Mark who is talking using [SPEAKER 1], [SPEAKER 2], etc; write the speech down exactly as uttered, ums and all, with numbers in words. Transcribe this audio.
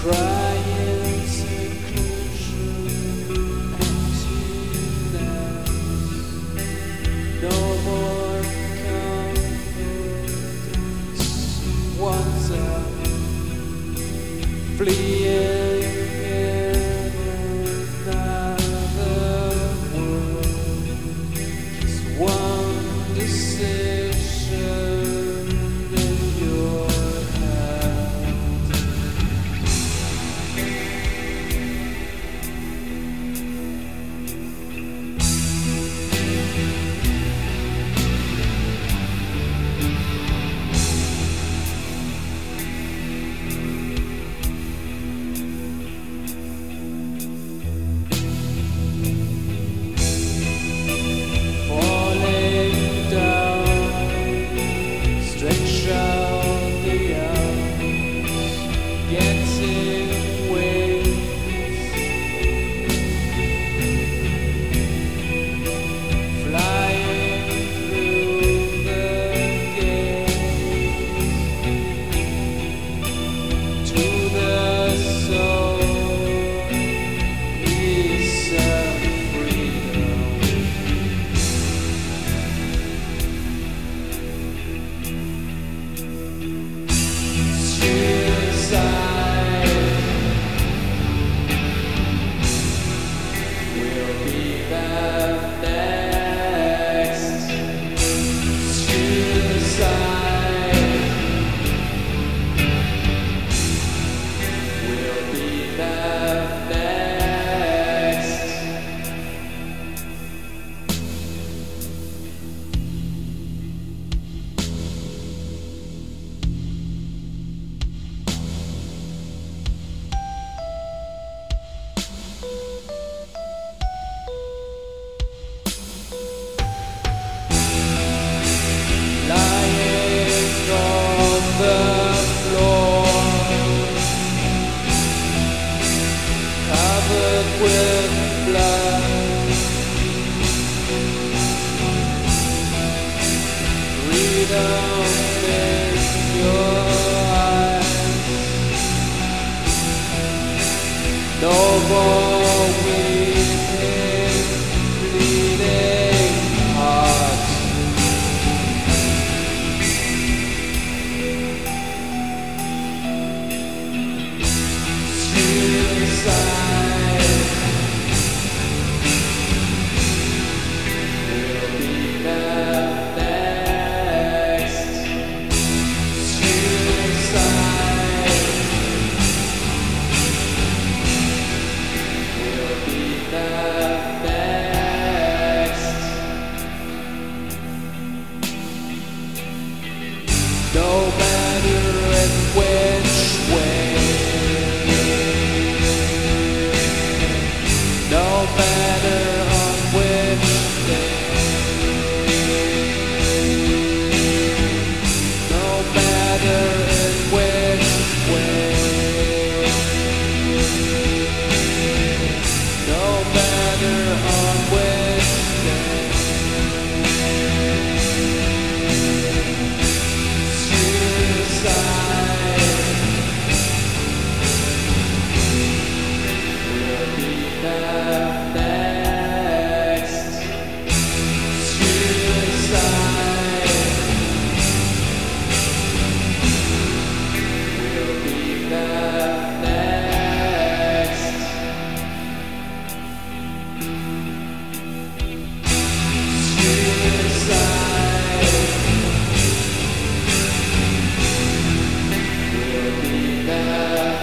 [SPEAKER 1] Crying seclusion, emptiness, no more confidence. Once up, fleeing in another world. Just one decision in your hand. Falling down, stretch out the arms, getting wings, flying through the gates to the soul, peace and freedom. Suicide will be the next. Suicide will be the next. Lying on the floor, covered with blood, freedom in your eyes, no more weeping, bleeding hearts. Suicide will be the next. Suicide will be the next. No matter in which way, no matter on which day, no matter in which way, no matter on which day. Suicide will be the next. Suicide will be the next. Suicide will be the